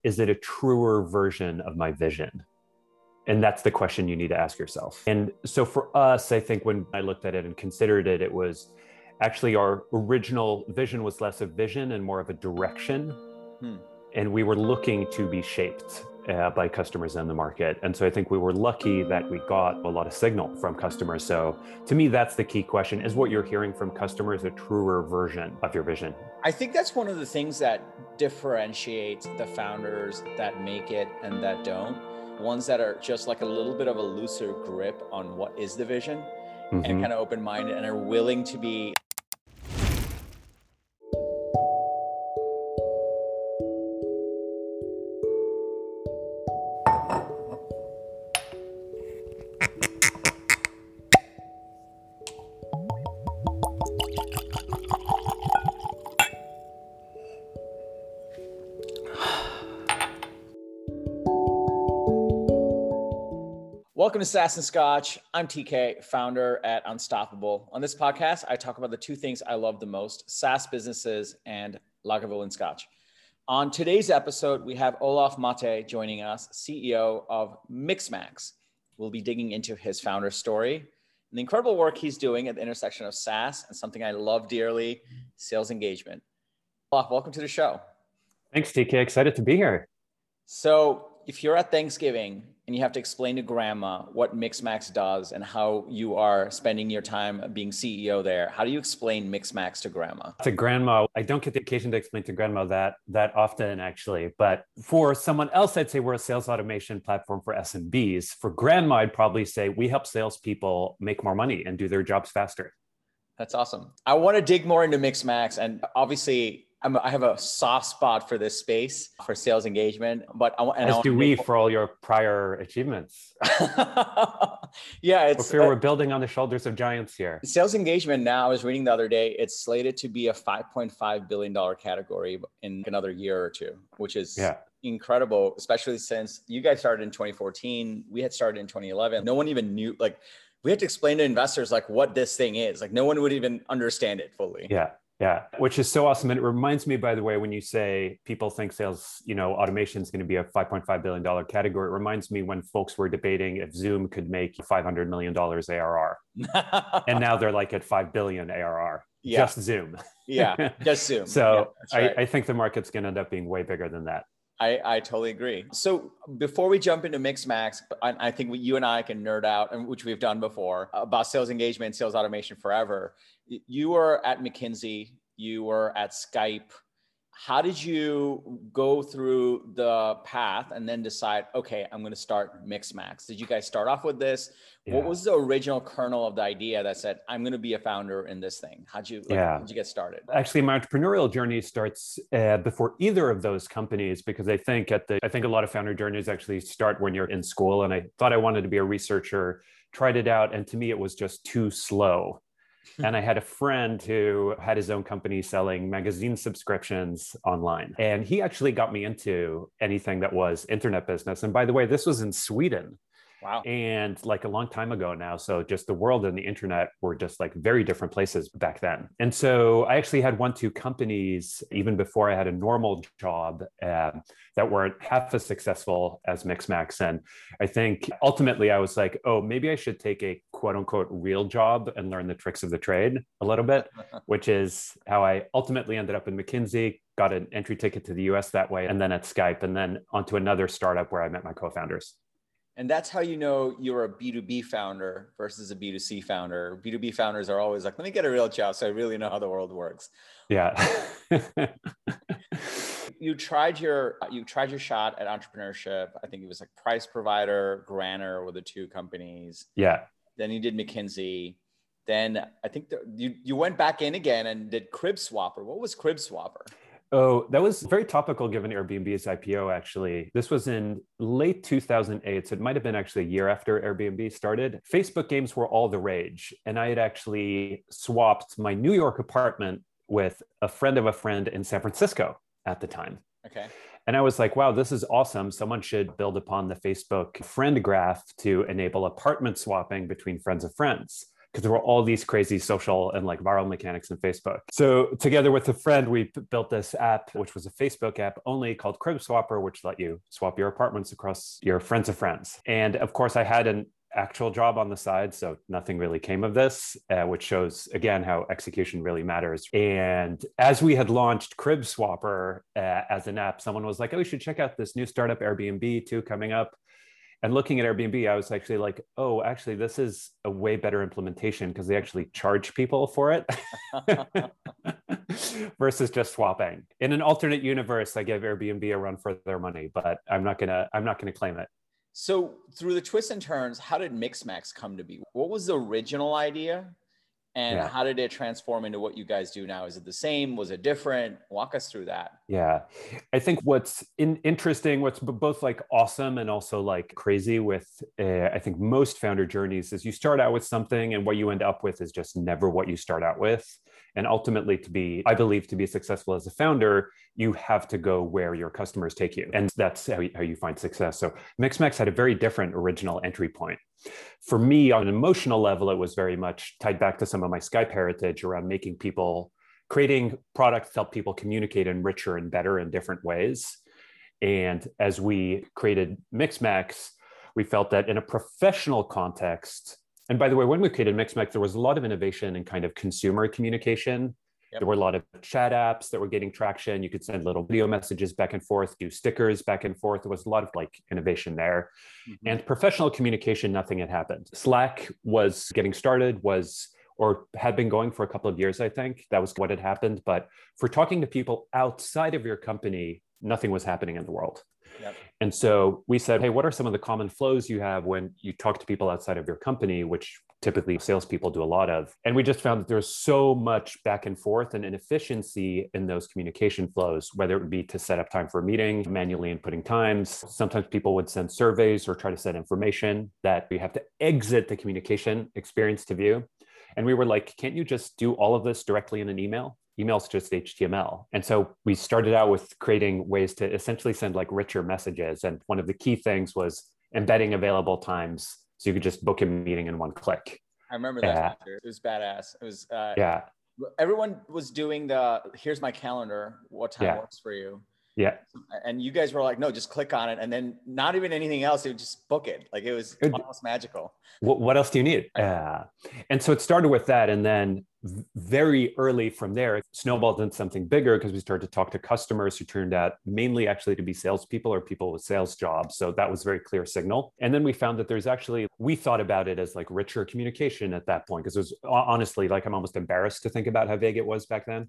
is it a truer version of my vision? And that's the question you need to ask yourself. And so for us, I think when I looked at it and considered it, it was actually our original vision was less a vision and more of a direction. And we were looking to be shaped by customers in the market. And so I think we were lucky that we got a lot of signal from customers. So to me, that's the key question. Is what you're hearing from customers a truer version of your vision? I think that's one of the things that differentiates the founders that make it and that don't. Ones that are just like a little bit of a looser grip on what is the vision and kind of open-minded and are willing to be. Welcome to SaaS and Scotch. I'm TK, founder at Unstoppable. On this podcast, I talk about the two things I love the most, SaaS businesses and Lagavulin Scotch. On today's episode, we have Olof Mate joining us, CEO of Mixmax. We'll be digging into his founder story and the incredible work he's doing at the intersection of SaaS and something I love dearly, sales engagement. Olof, welcome to the show. Thanks, TK. Excited to be here. So if you're at Thanksgiving and you have to explain to grandma what Mixmax does and how you are spending your time being CEO there, how do you explain Mixmax to grandma? To grandma, I don't get the occasion to explain to grandma that often, actually. But for someone else, I'd say we're a sales automation platform for SMBs. For grandma, I'd probably say we help salespeople make more money and do their jobs faster. That's awesome. I want to dig more into Mixmax, and obviously, I have a soft spot for this space for sales engagement, but as do we for all your prior achievements. Yeah, we're building on the shoulders of giants here. Sales engagement now, I was reading the other day, it's slated to be a $5.5 billion category in another year or two, which is incredible, especially since you guys started in 2014. We had started in 2011. No one even knew, we had to explain to investors what this thing is. No one would even understand it fully. Yeah, which is so awesome. And it reminds me, by the way, when you say people think sales, automation is going to be a $5.5 billion category, it reminds me when folks were debating if Zoom could make $500 million ARR. And now they're at 5 billion ARR, just Zoom. Just Zoom. So right. I think the market's going to end up being way bigger than that. I totally agree. So before we jump into Mixmax, I think you and I can nerd out, and which we've done before, about sales engagement, sales automation forever. You were at McKinsey, you were at Skype. How did you go through the path and then decide, okay, I'm going to start Mixmax? Did you guys start off with this? Yeah. What was the original kernel of the idea that said, I'm going to be a founder in this thing? How'd you get started? Actually, my entrepreneurial journey starts before either of those companies, because I think a lot of founder journeys actually start when you're in school. And I thought I wanted to be a researcher, tried it out, and to me, it was just too slow. And I had a friend who had his own company selling magazine subscriptions online. And he actually got me into anything that was internet business. And by the way, this was in Sweden. Wow. And a long time ago now. So just the world and the internet were just very different places back then. And so I actually had 1-2 companies even before I had a normal job that weren't half as successful as Mixmax. And I think ultimately I was like, oh, maybe I should take a quote unquote real job and learn the tricks of the trade a little bit, which is how I ultimately ended up in McKinsey, got an entry ticket to the US that way, and then at Skype, and then onto another startup where I met my co-founders. And that's how you know you're a B2B founder versus a B2C founder. B2B founders are always let me get a real job so I really know how the world works. Yeah. You tried your shot at entrepreneurship. I think it was Price Provider, Granner were the two companies. Yeah. Then you did McKinsey. Then I think you went back in again and did CribSwapper. What was CribSwapper? Oh, that was very topical given Airbnb's IPO, actually. This was in late 2008, so it might have been actually a year after Airbnb started. Facebook games were all the rage, and I had actually swapped my New York apartment with a friend of a friend in San Francisco at the time. Okay. And I was like, wow, this is awesome. Someone should build upon the Facebook friend graph to enable apartment swapping between friends of friends. because there were all these crazy social and like viral mechanics in Facebook. So together with a friend, we built this app, which was a Facebook app only called Crib Swapper, which let you swap your apartments across your friends of friends. And of course, I had an actual job on the side, so nothing really came of this, which shows again how execution really matters. And as we had launched Crib Swapper as an app, someone was like, oh, you should check out this new startup Airbnb too coming up. And looking at Airbnb, I was actually like, oh, actually, this is a way better implementation because they actually charge people for it versus just swapping. In an alternate universe, I give Airbnb a run for their money, but I'm not gonna claim it. So through the twists and turns, how did Mixmax come to be? What was the original idea? And how did it transform into what you guys do now? Is it the same? Was it different? Walk us through that. Yeah, I think what's interesting, what's both like awesome and also like crazy with, I think most founder journeys is you start out with something and what you end up with is just never what you start out with. And ultimately I believe to be successful as a founder, you have to go where your customers take you. And that's how you find success. So Mixmax had a very different original entry point. For me, on an emotional level, it was very much tied back to some of my Skype heritage around creating products to help people communicate in richer and better in different ways. And as we created Mixmax, we felt that in a professional context, and by the way, when we created Mixmax, there was a lot of innovation in kind of consumer communication. Yep. There were a lot of chat apps that were getting traction. You could send little video messages back and forth, do stickers back and forth. There was a lot of like innovation there. Mm-hmm. And professional communication, nothing had happened. Slack was getting started, or had been going for a couple of years, I think. That was what had happened. But for talking to people outside of your company, nothing was happening in the world. Yep. And so we said, hey, what are some of the common flows you have when you talk to people outside of your company, which typically salespeople do a lot of? And we just found that there's so much back and forth and inefficiency in those communication flows, whether it would be to set up time for a meeting, manually inputting times. Sometimes people would send surveys or try to send information that you have to exit the communication experience to view. And we were like, can't you just do all of this directly in an email? Email's just HTML. And so we started out with creating ways to essentially send like richer messages. And one of the key things was embedding available times so you could just book a meeting in one click. I remember that feature. It was badass. It was, everyone was doing here's my calendar, what time works for you. Yeah. And you guys were like, no, just click on it. And then not even anything else, it would just book it. Like it was almost magical. What else do you need? And so it started with that. And then very early from there, it snowballed into something bigger because we started to talk to customers who turned out mainly actually to be salespeople or people with sales jobs. So that was a very clear signal. And then we found that we thought about it as like richer communication at that point, because it was honestly like I'm almost embarrassed to think about how vague it was back then.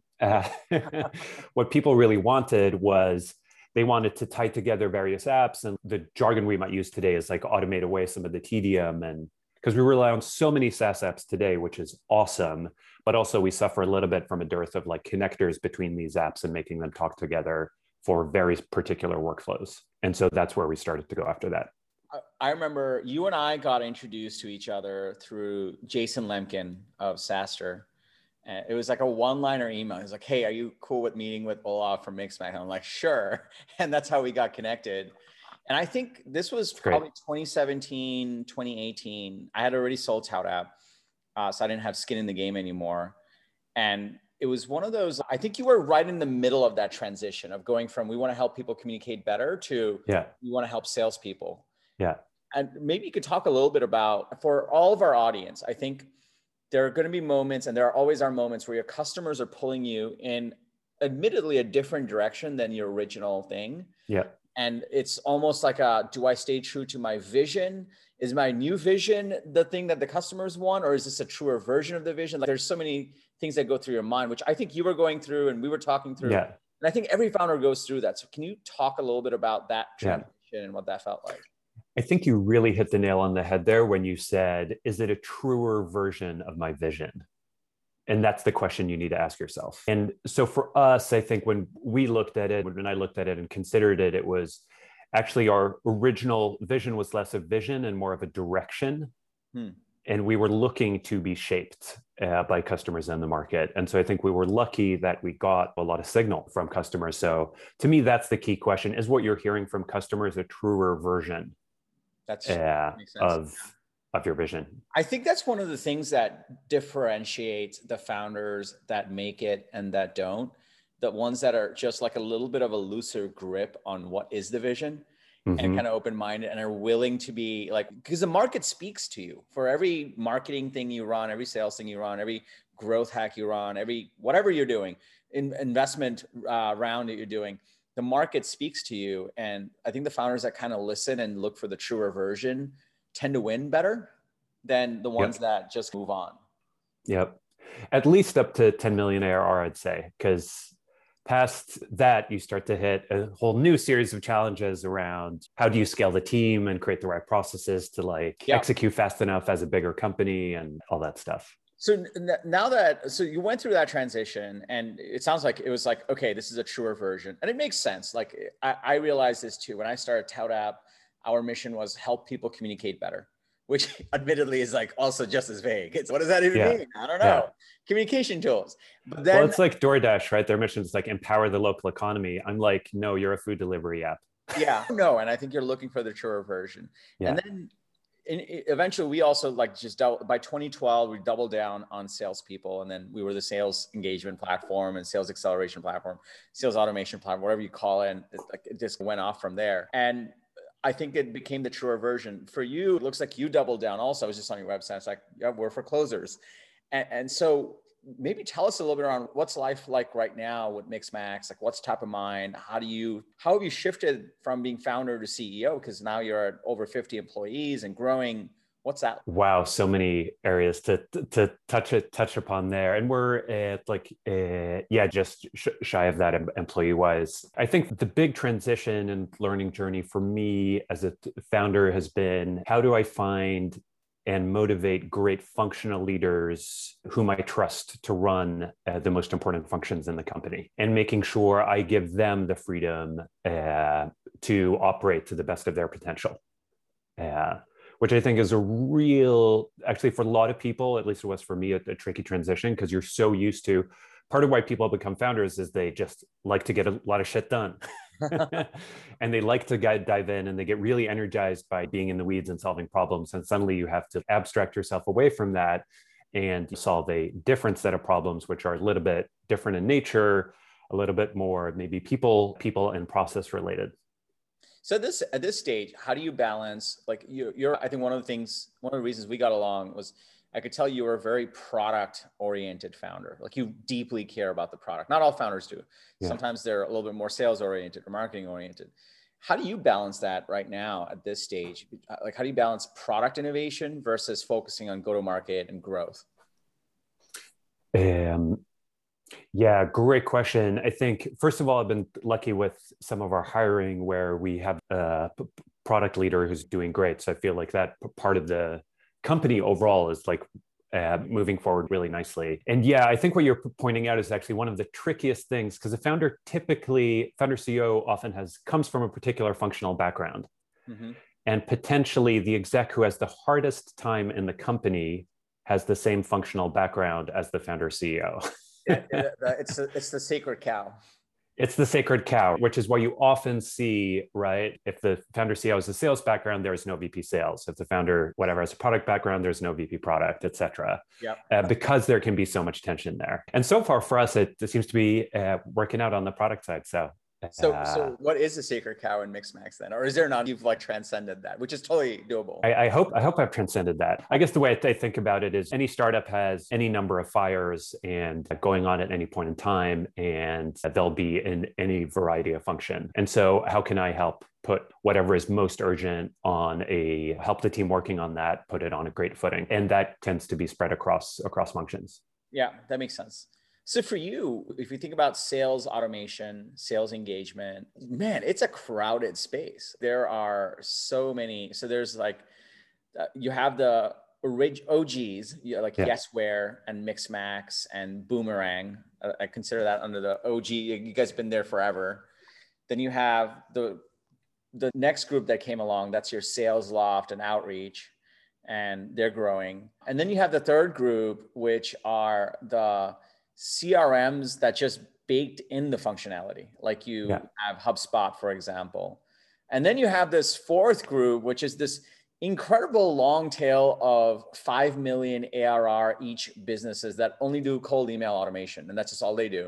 What people really wanted was they wanted to tie together various apps, and the jargon we might use today is like automate away some of the tedium, and because we rely on so many SaaS apps today, which is awesome, but also we suffer a little bit from a dearth of like connectors between these apps and making them talk together for very particular workflows. And so that's where we started to go after that. I remember you and I got introduced to each other through Jason Lemkin of SaaStr. And it was like a one-liner email. He was like, hey, are you cool with meeting with Olaf from Mixmax? And I'm like, sure. And that's how we got connected. And I think this was probably 2017, 2018. I had already sold ToutApp, so I didn't have skin in the game anymore. And it was one of those, I think you were right in the middle of that transition of going from we want to help people communicate better to we want to help salespeople. Yeah. And maybe you could talk a little bit about, for all of our audience, I think there are going to be moments, and there always are moments where your customers are pulling you in admittedly a different direction than your original thing. Yeah. And it's almost like do I stay true to my vision? Is my new vision the thing that the customers want? Or is this a truer version of the vision? Like there's so many things that go through your mind, which I think you were going through and we were talking through. Yeah. And I think every founder goes through that. So can you talk a little bit about that transition and what that felt like? I think you really hit the nail on the head there when you said, is it a truer version of my vision? And that's the question you need to ask yourself. And so for us, I think when I looked at it and considered it, it was actually our original vision was less a vision and more of a direction. And we were looking to be shaped by customers in the market. And so I think we were lucky that we got a lot of signal from customers. So to me, that's the key question. Is what you're hearing from customers a truer version makes sense. of your vision. I think that's one of the things that differentiates the founders that make it and that don't. The ones that are just like a little bit of a looser grip on what is the vision and kind of open-minded and are willing to be like, because the market speaks to you for every marketing thing you run, every sales thing you run, every growth hack you run, every, whatever you're doing, investment round that you're doing, the market speaks to you. And I think the founders that kind of listen and look for the truer version tend to win better than the ones that just move on. Yep. At least up to 10 million ARR, I'd say, because past that, you start to hit a whole new series of challenges around how do you scale the team and create the right processes to like execute fast enough as a bigger company and all that stuff. So now that, so you went through that transition and it sounds like it was like, okay, this is a truer version. And it makes sense. Like I realized this too. When I started ToutApp, our mission was help people communicate better, which admittedly is like also just as vague. It's what does that even mean? I don't know. Communication tools. But then, well, it's like DoorDash, right? Their mission is like empower the local economy. I'm like, no, you're a food delivery app. No. And I think you're looking for the truer version. And then eventually we also like just by 2012, we doubled down on salespeople. And then we were the sales engagement platform and sales acceleration platform, sales automation platform, whatever you call it. And it just went off from there. And I think it became the truer version. For you, it looks like you doubled down also. I was just on your website. It's like, we're for closers. And so maybe tell us a little bit around what's life like right now with Mixmax, like what's top of mind? How have you shifted from being founder to CEO? Because now you're at over 50 employees and growing. What's that? Wow, so many areas to touch upon there, and we're at like just shy of that employee wise. I think the big transition and learning journey for me as a founder has been how do I find and motivate great functional leaders whom I trust to run the most important functions in the company, and making sure I give them the freedom to operate to the best of their potential. Which I think is a real, actually for a lot of people, at least it was for me, a tricky transition, because you're so used to, part of why people become founders is they just like to get a lot of shit done. And they like to dive in and they get really energized by being in the weeds and solving problems. And suddenly you have to abstract yourself away from that and solve a different set of problems, which are a little bit different in nature, a little bit more maybe people and process related. So at this stage, how do you balance, like you're, I think one of the reasons we got along was I could tell you were a very product oriented founder. Like you deeply care about the product. Not all founders do. Sometimes they're a little bit more sales oriented or marketing oriented. How do you balance that right now at this stage? Like how do you balance product innovation versus focusing on go-to-market and growth? Yeah, great question. I think, first of all, I've been lucky with some of our hiring where we have a product leader who's doing great. So I feel like that part of the company overall is like moving forward really nicely. And yeah, I think what you're pointing out is actually one of the trickiest things, because a founder CEO often comes from a particular functional background. And potentially the exec who has the hardest time in the company has the same functional background as the founder CEO. It's the sacred cow. It's the sacred cow, which is why you often see, right? If the founder CEO has a sales background, there's no VP sales. If the founder, whatever, has a product background, there's no VP product, et cetera. Because there can be so much tension there. And so far for us, it seems to be working out on the product side. So what is the sacred cow in Mixmax then? Or is there not, you've like transcended that, which is totally doable? I hope I've transcended that. I guess the way I think about it is any startup has any number of fires and going on at any point in time, and they'll be in any variety of function. And so how can I help put whatever is most urgent on help the team working on that, put it on a great footing? And that tends to be spread across functions. Yeah, that makes sense. So for you, if you think about sales automation, sales engagement, man, it's a crowded space. There are so many. So there's like, you have the OGs, like Yesware and Mixmax and Boomerang. I consider that under the OG. You guys have been there forever. Then you have the next group that came along. That's your Salesloft and Outreach, and they're growing. And then you have the third group, which are the CRMs that just baked in the functionality, like you have HubSpot, for example. And then you have this fourth group, which is this incredible long tail of 5 million ARR each businesses that only do cold email automation. And that's just all they do.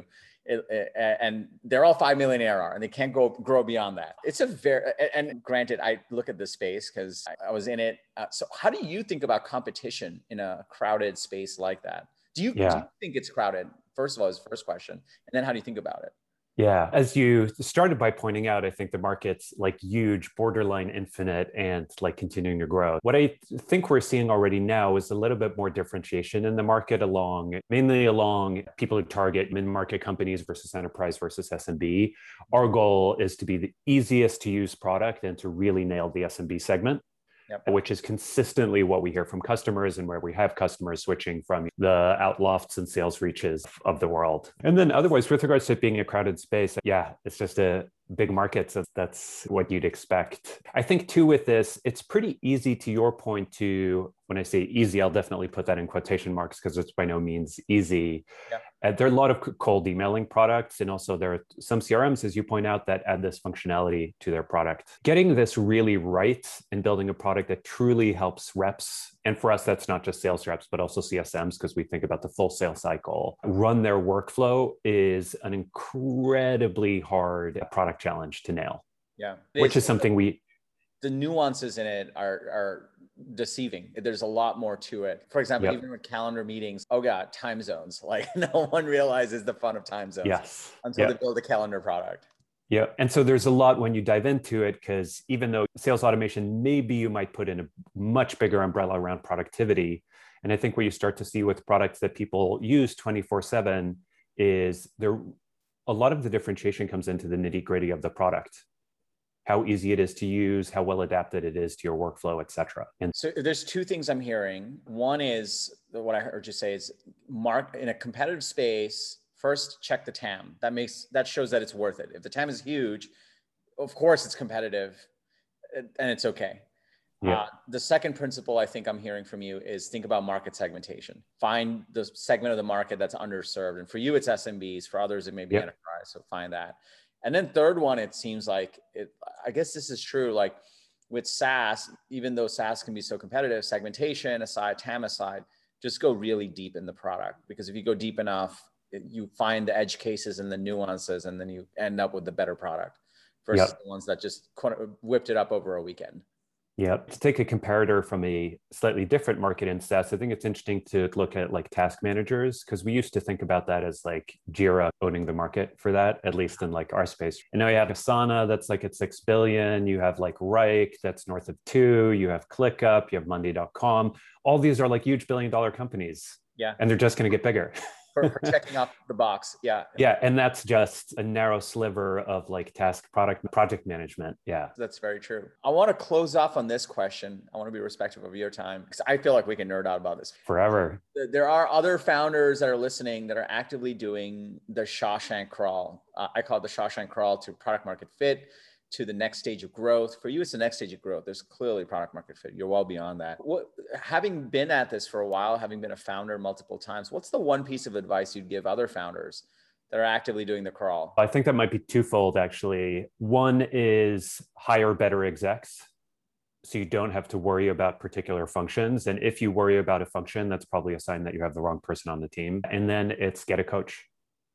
And they're all 5 million ARR and they can't grow beyond that. It's a very, and granted, I look at this space because I was in it. So how do you think about competition in a crowded space like that? Do you think it's crowded? First of all, is the first question. And then how do you think about it? Yeah, as you started by pointing out, I think the market's like huge, borderline infinite, and like continuing to grow. What I think we're seeing already now is a little bit more differentiation in the market mainly along people who target mid-market companies versus enterprise versus SMB. Our goal is to be the easiest to use product and to really nail the SMB segment. Yep. Which is consistently what we hear from customers and where we have customers switching from the Outlofts and Sales Reaches of the world. And then otherwise, with regards to it being a crowded space, yeah, it's just a big market. So that's what you'd expect. I think too with this, it's pretty easy to your point to, when I say easy, I'll definitely put that in quotation marks because it's by no means easy. Yeah. There are a lot of cold emailing products, and also there are some CRMs, as you point out, that add this functionality to their product. Getting this really right and building a product that truly helps reps, and for us, that's not just sales reps, but also CSMs, because we think about the full sales cycle, run their workflow is an incredibly hard product challenge to nail. Yeah. Which is something the nuances in it are deceiving. There's a lot more to it. For example, even with calendar meetings, oh God, time zones. Like no one realizes the fun of time zones until they build a calendar product. Yeah. And so there's a lot when you dive into it, because even though sales automation, maybe you might put in a much bigger umbrella around productivity. And I think what you start to see with products that people use 24/7 is a lot of the differentiation comes into the nitty-gritty of the product. How easy it is to use, how well adapted it is to your workflow, et cetera. And so there's two things I'm hearing. One is what I heard you say is in a competitive space, first check the TAM. That shows that it's worth it. If the TAM is huge, of course it's competitive and it's okay. Yeah. The second principle I think I'm hearing from you is think about market segmentation. Find the segment of the market that's underserved. And for you, it's SMBs. For others, it may be enterprise. So find that. And then third one, it seems like I guess this is true. Like with SaaS, even though SaaS can be so competitive, segmentation aside, TAM aside, just go really deep in the product. Because if you go deep enough, you find the edge cases and the nuances, and then you end up with the better product versus the ones that just whipped it up over a weekend. Yeah. To take a comparator from a slightly different market in SaaS, I think it's interesting to look at like task managers, because we used to think about that as like Jira owning the market for that, at least in like our space. And now you have Asana that's like at 6 billion. You have like Rike that's north of 2. You have ClickUp, you have Monday.com. All these are like huge billion-dollar companies. Yeah. And they're just going to get bigger. for checking off the box. Yeah. Yeah. And that's just a narrow sliver of like project management. Yeah. That's very true. I want to close off on this question. I want to be respectful of your time because I feel like we can nerd out about this forever. There are other founders that are listening that are actively doing the Shawshank crawl. I call it the Shawshank crawl to product market fit, to the next stage of growth. For you, it's the next stage of growth. There's clearly product market fit. You're well beyond that. Having been at this for a while, having been a founder multiple times, what's the one piece of advice you'd give other founders that are actively doing the crawl? I think that might be twofold, actually. One is hire better execs, so you don't have to worry about particular functions. And if you worry about a function, that's probably a sign that you have the wrong person on the team. And then it's get a coach.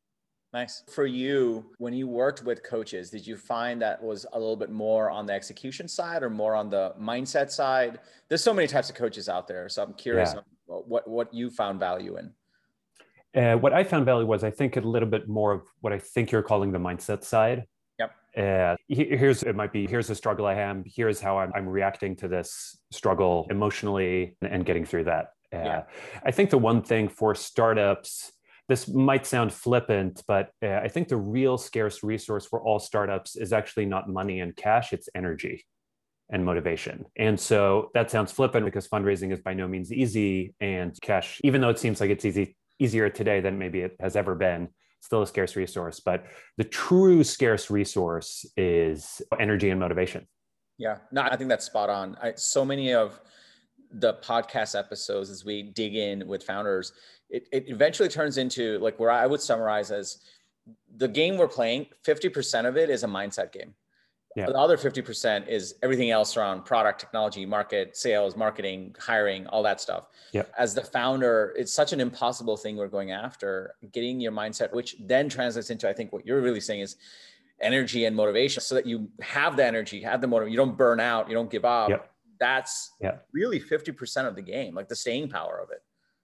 Nice. For you, when you worked with coaches, did you find that was a little bit more on the execution side or more on the mindset side? There's so many types of coaches out there. So I'm curious what you found value in. What I found value was, I think, a little bit more of what I think you're calling the mindset side. Yep. Here's a struggle I have. Here's how I'm reacting to this struggle emotionally and getting through that. I think the one thing for startups, this might sound flippant, but I think the real scarce resource for all startups is actually not money and cash, it's energy and motivation. And so that sounds flippant because fundraising is by no means easy, and cash, even though it seems like it's easier today than maybe it has ever been, still a scarce resource. But the true scarce resource is energy and motivation. Yeah, no, I think that's spot on. So many of the podcast episodes, as we dig in with founders, it eventually turns into like where I would summarize as the game we're playing, 50% of it is a mindset game. Yeah. The other 50% is everything else around product, technology, market, sales, marketing, hiring, all that stuff. Yeah. As the founder, it's such an impossible thing we're going after, getting your mindset, which then translates into, I think what you're really saying is energy and motivation, so that you have the energy, have the motive, you don't burn out, you don't give up. Yeah. That's Yeah. really 50% of the game, like the staying power of it.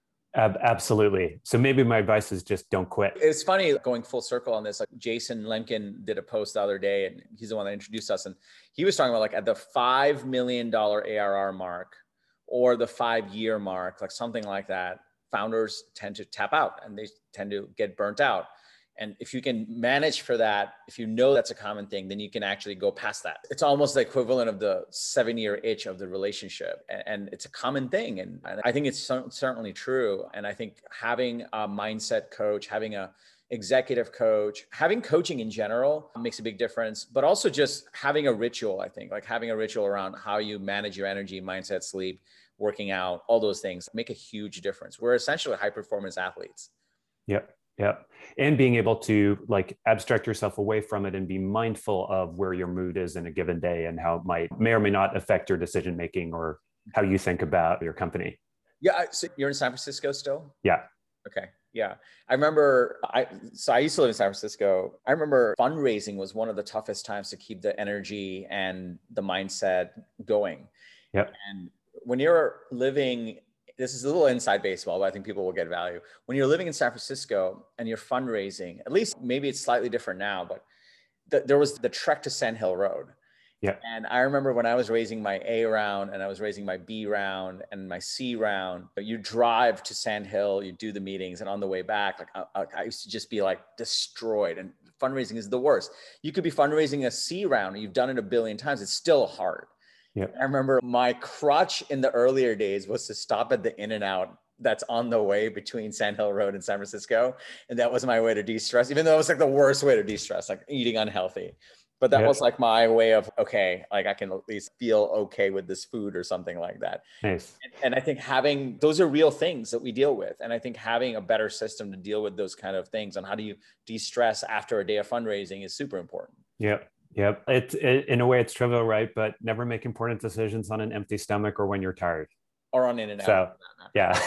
Absolutely. So maybe my advice is just don't quit. It's funny going full circle on this. Like Jason Lemkin did a post the other day, and he's the one that introduced us. And he was talking about like at the $5 million ARR mark or the 5-year mark, like something like that, founders tend to tap out and they tend to get burnt out. And if you can manage for that, if you know that's a common thing, then you can actually go past that. It's almost the equivalent of the 7-year itch of the relationship. And it's a common thing. And I think it's certainly true. And I think having a mindset coach, having a executive coach, having coaching in general makes a big difference, but also just having a ritual, I think, like having a ritual around how you manage your energy, mindset, sleep, working out, all those things make a huge difference. We're essentially high performance athletes. Yep. Yeah. And being able to like abstract yourself away from it and be mindful of where your mood is in a given day and how it may or may not affect your decision making or how you think about your company. Yeah. So you're in San Francisco still? Yeah. Okay. Yeah. I remember, I used to live in San Francisco. I remember fundraising was one of the toughest times to keep the energy and the mindset going. Yep. And when you're living, this is a little inside baseball, but I think people will get value. When you're living in San Francisco and you're fundraising, at least maybe it's slightly different now, but there was the trek to Sand Hill Road. Yeah. And I remember when I was raising my A round and I was raising my B round and my C round, but you drive to Sand Hill, you do the meetings, and on the way back, like I used to just be like destroyed. And fundraising is the worst. You could be fundraising a C round and you've done it a billion times. It's still hard. Yep. I remember my crutch in the earlier days was to stop at the In-N-Out that's on the way between Sand Hill Road and San Francisco. And that was my way to de-stress, even though it was like the worst way to de-stress, like eating unhealthy. But that was like my way of, okay, like I can at least feel okay with this food or something like that. Nice. And I think having, those are real things that we deal with. And I think having a better system to deal with those kind of things and how do you de-stress after a day of fundraising is super important. Yep. Yep. In a way, it's trivial, right? But never make important decisions on an empty stomach or when you're tired. Or on In-N-Out. So, yeah.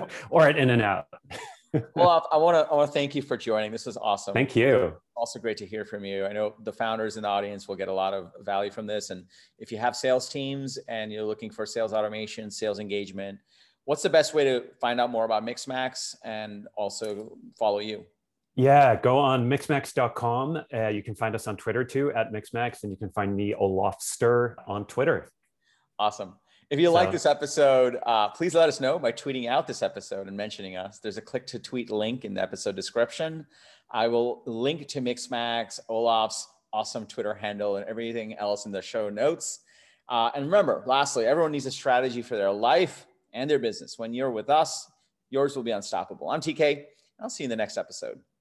Or at In-N-Out. Well, I want to thank you for joining. This was awesome. Thank you. Also great to hear from you. I know the founders in the audience will get a lot of value from this. And if you have sales teams and you're looking for sales automation, sales engagement, what's the best way to find out more about Mixmax and also follow you? Yeah, go on mixmax.com. You can find us on Twitter too, at Mixmax, and you can find me, Olafster, on Twitter. Awesome. If you like this episode, please let us know by tweeting out this episode and mentioning us. There's a click to tweet link in the episode description. I will link to Mixmax, Olaf's awesome Twitter handle, and everything else in the show notes. And remember, lastly, everyone needs a strategy for their life and their business. When you're with us, yours will be unstoppable. I'm TK. I'll see you in the next episode.